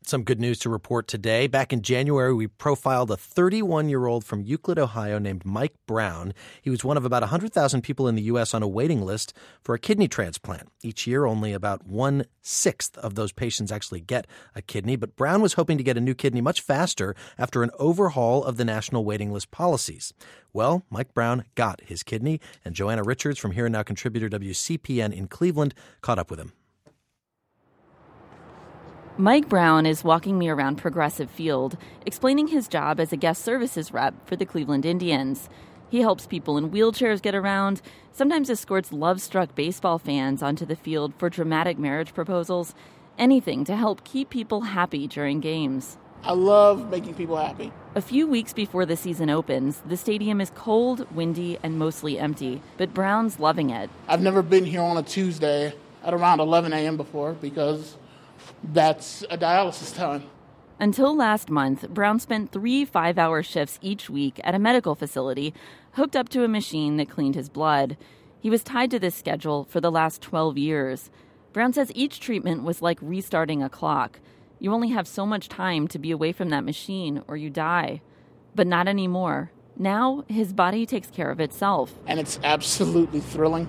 Some good news to report today. Back in January, we profiled a 31-year-old from Euclid, Ohio named Mike Brown. He was one of about 100,000 people in the U.S. on a waiting list for a kidney transplant. Each year, only about 1/6 of those patients actually get a kidney. But Brown was hoping to get a new kidney much faster after an overhaul of the national waiting list policies. Well, Mike Brown got his kidney, and Joanna Richards from Here and Now contributor WCPN in Cleveland caught up with him. Mike Brown is walking me around Progressive Field, explaining his job as a guest services rep for the Cleveland Indians. He helps people in wheelchairs get around, sometimes escorts love-struck baseball fans onto the field for dramatic marriage proposals, anything to help keep people happy during games. I love making people happy. A few weeks before the season opens, the stadium is cold, windy, and mostly empty, but Brown's loving it. I've never been here on a Tuesday at around 11 a.m. before because that's a dialysis time. Until last month, Brown spent 3 5-hour shifts each week at a medical facility hooked up to a machine that cleaned his blood. He was tied to this schedule for the last 12 years. Brown says each treatment was like restarting a clock. You only have so much time to be away from that machine or you die. But not anymore. Now, his body takes care of itself. And it's absolutely thrilling.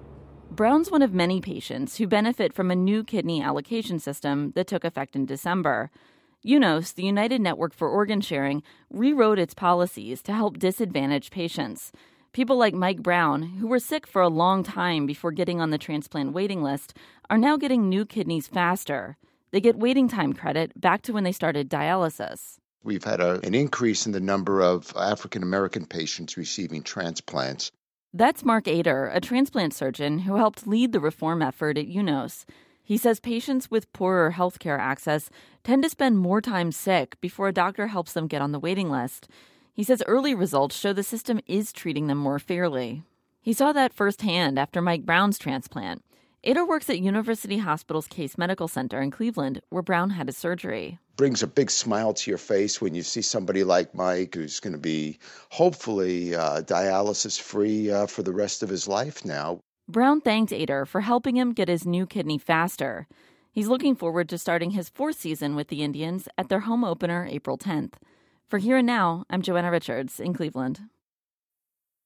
Brown's one of many patients who benefit from a new kidney allocation system that took effect in December. UNOS, the United Network for Organ Sharing, rewrote its policies to help disadvantaged patients. People like Mike Brown, who were sick for a long time before getting on the transplant waiting list, are now getting new kidneys faster. They get waiting time credit back to when they started dialysis. We've had an increase in the number of African-American patients receiving transplants. That's Mark Ader, a transplant surgeon who helped lead the reform effort at UNOS. He says patients with poorer healthcare access tend to spend more time sick before a doctor helps them get on the waiting list. He says early results show the system is treating them more fairly. He saw that firsthand after Mike Brown's transplant. Ader works at University Hospital's Case Medical Center in Cleveland, where Brown had his surgery. Brings a big smile to your face when you see somebody like Mike, who's going to be hopefully dialysis-free for the rest of his life now. Brown thanked Ader for helping him get his new kidney faster. He's looking forward to starting his 4th season with the Indians at their home opener April 10th. For Here and Now, I'm Joanna Richards in Cleveland.